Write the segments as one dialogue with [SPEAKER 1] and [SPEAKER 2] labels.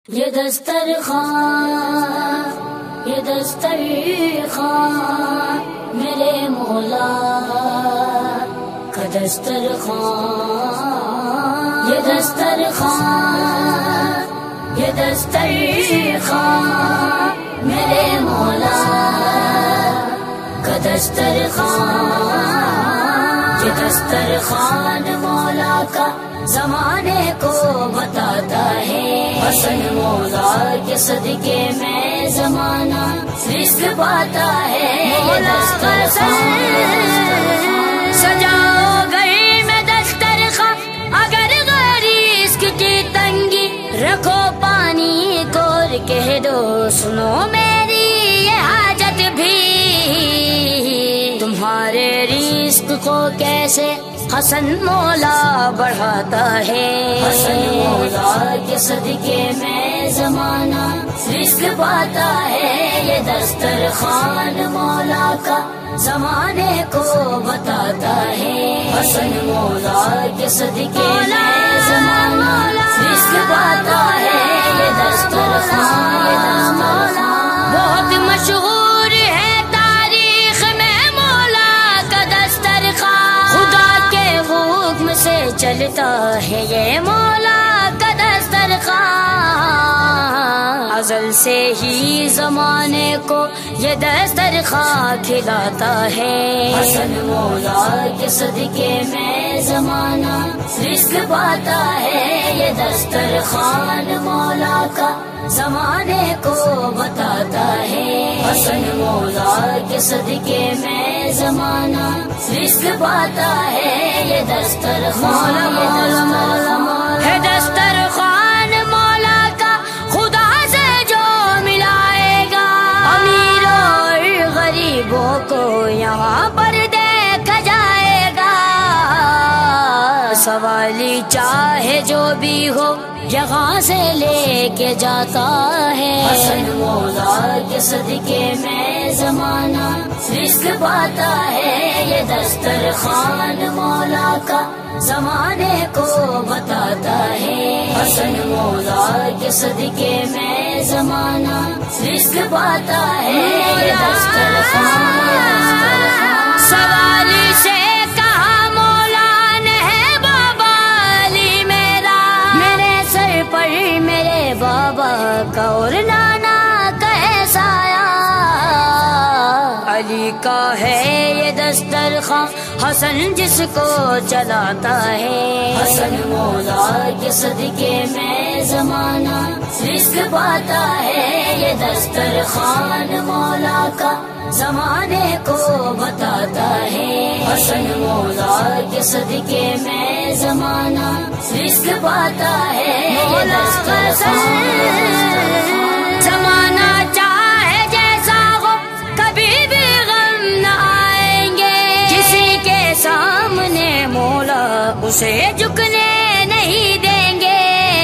[SPEAKER 1] یہ دسترخوان میرے مولا کا دسترخوان، یہ دسترخوان میرے مولا کا دسترخوان، یہ دسترخوان مولا کا زمانے کو بتاتا ہے، حسن مولا کے صدقے میں زمانہ رزق پاتا ہے، دسترخوان سجاؤ گھر میں دسترخوان، اگر رزق کی تنگی رکھو پانی کور کہہ دو سنو میری یہ حاجت بھی، تمہارے رزق کو کیسے حسن مولا بڑھاتا ہے، حسن مولا کے صدقے میں زمانہ رزق پاتا ہے، یہ دسترخوان مولا کا زمانے کو بتاتا ہے، حسن مولا کے صدقے میں زمانہ رزق پاتا ہے، یہ دسترخوان بہت مشہور ہے تاریخ میں مولا کا دسترخوان، خدا کے حکم سے چلتا ہے یہ مولا کا دسترخوان، ازل سے ہی زمانے کو یہ دسترخوان کھلاتا ہے، حسن مولا کے صدقے میں زمانہ رزق پاتا ہے، یہ دسترخوان مولا کا زمانے کو بتاتا ہے، حسن مولا کے صدقے میں زمانہ رزق پاتا ہے، یہ دسترخوان ہے، دسترخوان مولا کا خدا سے جو ملائے گا، امیروں اور غریبوں کو یہاں پر دیکھا جائے گا، سوالی چاہے جو بھی ہو یہاں سے لے کے جاتا ہے، حسن مولا کے صدقے میں زمانہ رزق پاتا ہے، یہ دسترخوان مولا کا زمانے کو بتاتا ہے، حسن مولا کے صدقے میں زمانہ رزق پاتا ہے، یہ دسترخوان سوالی سے بابا کا اور نانا کا سایہ، علی کا ہے یہ دسترخوان حسن جس کو چلاتا ہے، حسن مولا کے صدقے میں زمانہ رزق پاتا ہے، یہ دسترخوان مولا کا زمانے کو بتاتا ہے، حسن مولا کے صدقے میں زمانہ رزق پاتا ہے، یہ دسترخوان زمانہ چاہے جیسا ہو کبھی بھی غم نہ آئیں گے، کسی کے سامنے مولا اسے جھکنے نہیں دیں گے،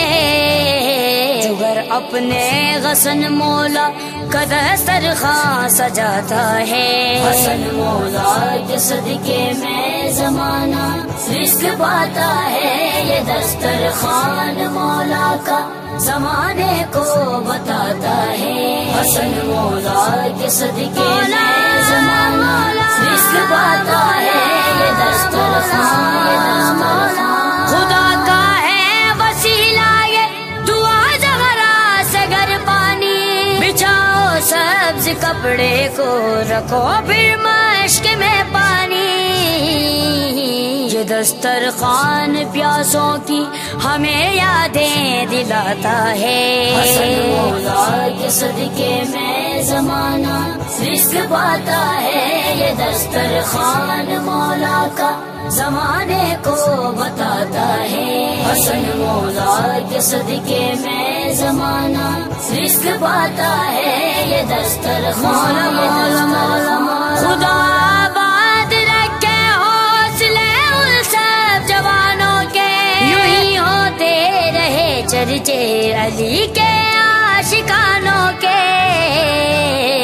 [SPEAKER 1] جگر اپنے غصن مولا کا دسترخوان سجاتا ہے، حسن مولا کے صدقے میں زمانہ رزق پاتا ہے، یہ دسترخوان مولا کا زمانے کو بتاتا ہے، حسن مولا کے صدقے میں زمانہ رزق پاتا ہے، یہ دسترخوان خدا کا ہے وسیلہ، یہ دعا زہرا سے گر پانی، بچھاؤ سبز کپڑے کو رکھو پھر مشک میں پانی، یہ دسترخوان پیاسوں کی ہمیں یادیں دلاتا ہے، حسن مولا کے صدقے میں زمانہ رزق پاتا ہے، یہ دسترخوان مولا کا زمانے کو بتاتا ہے، حسن مولا کے صدقے میں زمانہ رزق پاتا ہے، یہ دسترخوان خدا آباد رکھے حوصلے ان سب جوانوں کے، یوں ہی ہوتے رہے چرچے علی کے عاشقانوں کے،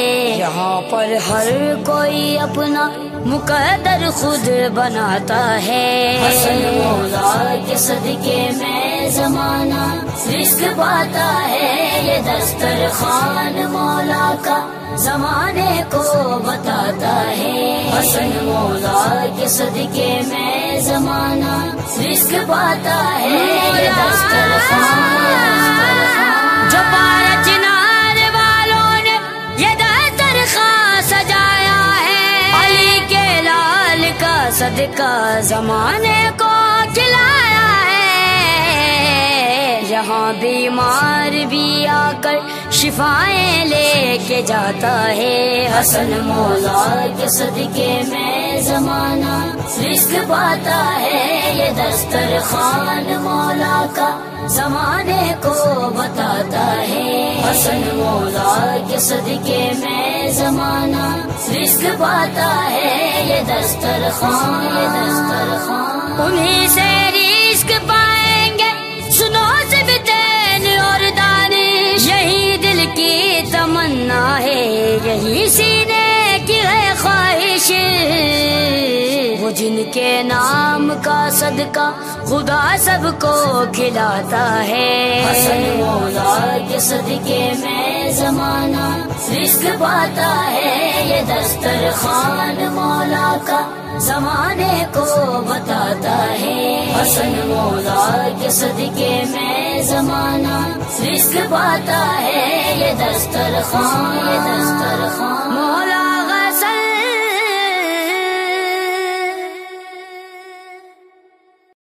[SPEAKER 1] یہاں پر ہر کوئی اپنا مقدر خود بناتا ہے، حسن مولا کے صدقے میں زمانہ رزق پاتا ہے، یہ دسترخوان مولا کا زمانے کو بتاتا ہے، حسن مولا کے صدقے میں زمانہ رزق پاتا ہے، یہ دسترخوان جو پارا چنار والوں نے یہ دسترخوان سجایا ہے، علی کے لال کا صدقہ زمانے کو کھلایا ہے، یہاں بیمار بھی آ کر شفائیں لے کے جاتا ہے، حسن مولا کے صدقے میں زمانہ رزق پاتا ہے، یہ دسترخوان مولا کا زمانے کو بتاتا ہے، حسن مولا کے صدقے میں زمانہ رزق پاتا ہے، یہ دسترخوان، یہ دسترخوان انہیں سے رزق پائیں گے، سنو سبتین اور دانش، یہی دل کی تمنا ہے، یہی سینے کی ہے خواہش، وہ جن کے نام کا صدقہ خدا سب کو کھلاتا ہے، حسن مولا کے صدقے میں زمانہ رزق پاتا ہے، یہ دسترخوان مولا کا زمانے کو بتاتا ہے، حسن مولا کے صدقے میں زمانہ رزق پاتا ہے، یہ دسترخوان، یہ دسترخوان مولا